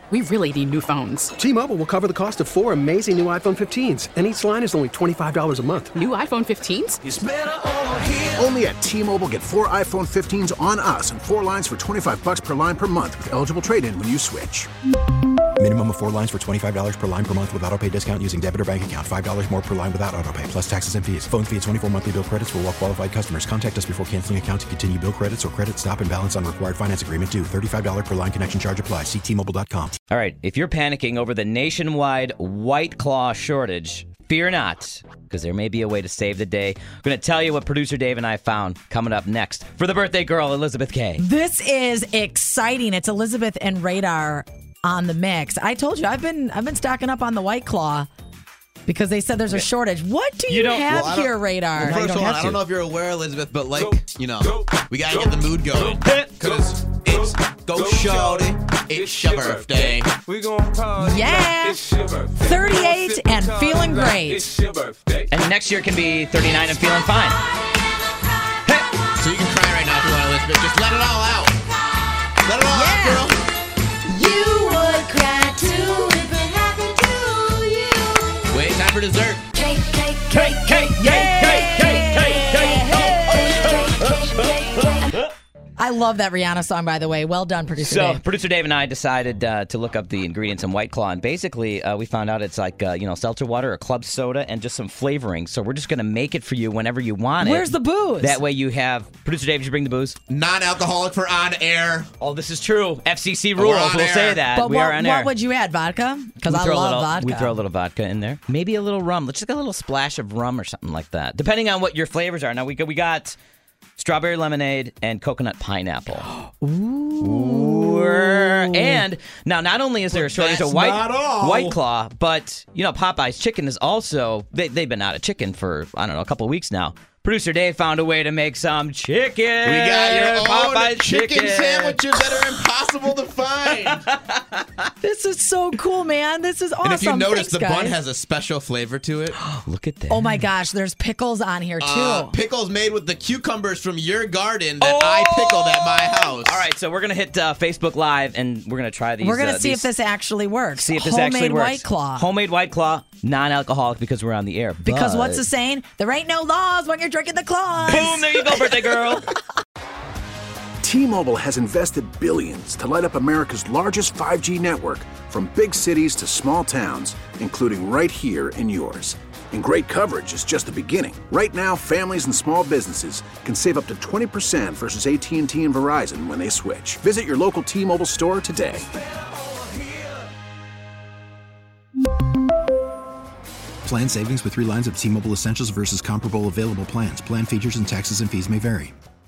We really need new phones. T-Mobile will cover the cost of 4 amazing new iPhone 15s, and each line is only $25 a month. New iPhone 15s? It's better over here. Only at T-Mobile, get 4 iPhone 15s on us and 4 lines for $25 per line per month with eligible trade-in when you switch. Minimum of 4 lines for $25 per line per month with autopay discount using debit or bank account. $5 more per line without autopay, plus taxes and fees. Phone fee at 24 monthly bill credits for well-qualified customers. Contact us before canceling account to continue bill credits or credit stop and balance on required finance agreement due. $35 per line connection charge applies. See T-Mobile.com. All right, if you're panicking over the nationwide White Claw shortage, fear not, because there may be a way to save the day. I'm going to tell you what producer Dave and I found coming up next for the birthday girl, Elizabeth K. This is exciting. It's Elizabeth and Radar on the mix. I told you, I've been stocking up on the White Claw because they said there's a shortage. What do you have here, Radar? Well, first of all, I don't know if you're aware, Elizabeth, but we got to get the mood going. Because it's go shorty, it's your birthday. We gonna party. Yeah. It's your birthday. 38 and feeling great. It's your birthday. And next year can be 39 and feeling fine. So you can cry right now if you want, Elizabeth. Just let it all out. Let it all out, girl. You would cry too if it happened to you. Wait, time for dessert. Cake, cake, Cake, cake, cake, cake, cake, cake, cake. I love that Rihanna song, by the way. Well done, producer So, Dave. producer Dave and I decided to look up the ingredients in White Claw, and basically we found out it's like, seltzer water or club soda and just some flavoring. So we're just going to make it for you whenever you want it. Where's the booze? That way you have... Producer Dave, did you bring the booze? Non-alcoholic for on air. Oh, this is true. FCC rules will say that. But we are on air. what would you add, vodka? Because I love vodka. We throw a little vodka in there. Maybe a little rum. Let's just get a little splash of rum or something like that. Depending on what your flavors are. Now, we got strawberry lemonade and coconut pineapple. Ooh. And now, not only is there a shortage of White Claw, but, Popeye's chicken is also... They've been out of chicken for, a couple of weeks now. Producer Dave found a way to make some chicken. We got your Popeye's own chicken sandwiches that are impossible to find. This is so cool, man. This is awesome. And if you notice, Thanks, the bun guys. has a special flavor to it. Look at that. Oh my gosh, there's pickles on here too. Pickles made with the cucumbers from your garden that I pickled at my house. All right, so we're going to hit Facebook Live, and we're going to try these. We're going to see if this actually works. See if this actually works. Homemade White Claw. Homemade White Claw, non-alcoholic because we're on the air. Because but... what's the saying? There ain't no laws when you're drinking the claws. Boom, there you go, birthday girl. T-Mobile has invested billions to light up America's largest 5G network, from big cities to small towns, including right here in yours. And great coverage is just the beginning. Right now, families and small businesses can save up to 20% versus AT&T and Verizon when they switch. Visit your local T-Mobile store today. Plan savings with 3 lines of T-Mobile Essentials versus comparable available plans. Plan features and taxes and fees may vary.